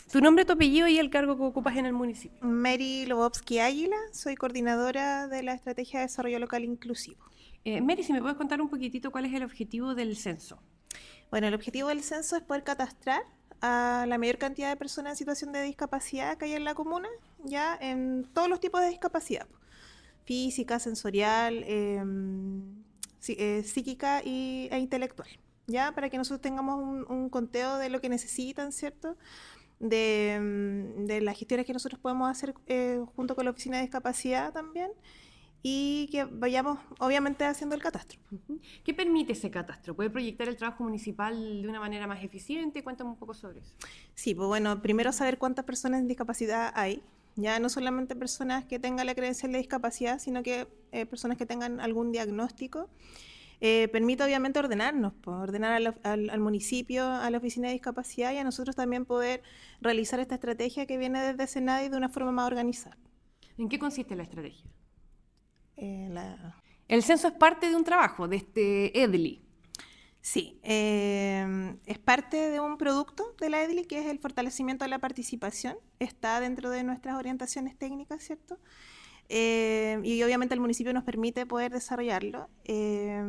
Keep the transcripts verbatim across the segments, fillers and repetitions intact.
Tu nombre, tu apellido y el cargo que ocupas en el municipio. Mary Lobovsky Águila, soy coordinadora de la Estrategia de Desarrollo Local Inclusivo. Eh, Mary, si me puedes contar un poquitito cuál es el objetivo del censo. Bueno, el objetivo del censo es poder catastrar a la mayor cantidad de personas en situación de discapacidad que hay en la comuna, ya en todos los tipos de discapacidad, física, sensorial, eh, sí, eh, psíquica y, e intelectual, ya para que nosotros tengamos un, un conteo de lo que necesitan, ¿cierto? De, mm, de las gestiones que nosotros podemos hacer eh, junto con la Oficina de Discapacidad también y que vayamos obviamente haciendo el catastro. Uh-huh. ¿Qué permite ese catastro? ¿Puede proyectar el trabajo municipal de una manera más eficiente? Cuéntame un poco sobre eso. Sí, pues bueno, primero saber cuántas personas en discapacidad hay. Ya no solamente personas que tengan la credencial de discapacidad, sino que eh, personas que tengan algún diagnóstico. Eh, permite obviamente ordenarnos, pues, ordenar al, al, al municipio, a la oficina de discapacidad y a nosotros también poder realizar esta estrategia que viene desde Senadi de una forma más organizada. ¿En qué consiste la estrategia? Eh, la... El censo es parte de un trabajo, de este E D L I. Sí, eh, es parte de un producto de la E D L I que es el fortalecimiento de la participación. Está dentro de nuestras orientaciones técnicas, ¿cierto? Eh, y obviamente el municipio nos permite poder desarrollarlo. Eh,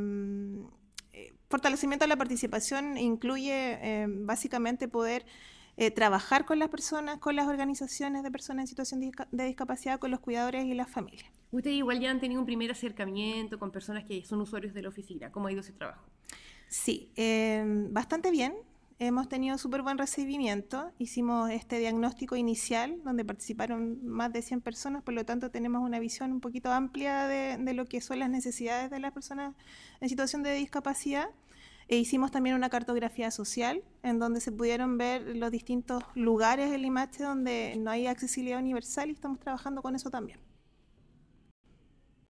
eh, fortalecimiento de la participación incluye eh, básicamente poder eh, trabajar con las personas, con las organizaciones de personas en situación de, disca de discapacidad, con los cuidadores y las familias. Ustedes igual ya han tenido un primer acercamiento con personas que son usuarios de la oficina. ¿Cómo ha ido ese trabajo? Sí, eh, bastante bien. Hemos tenido súper buen recibimiento. Hicimos este diagnóstico inicial donde participaron más de cien personas, por lo tanto tenemos una visión un poquito amplia de, de lo que son las necesidades de las personas en situación de discapacidad. E hicimos también una cartografía social en donde se pudieron ver los distintos lugares del Limache donde no hay accesibilidad universal y estamos trabajando con eso también.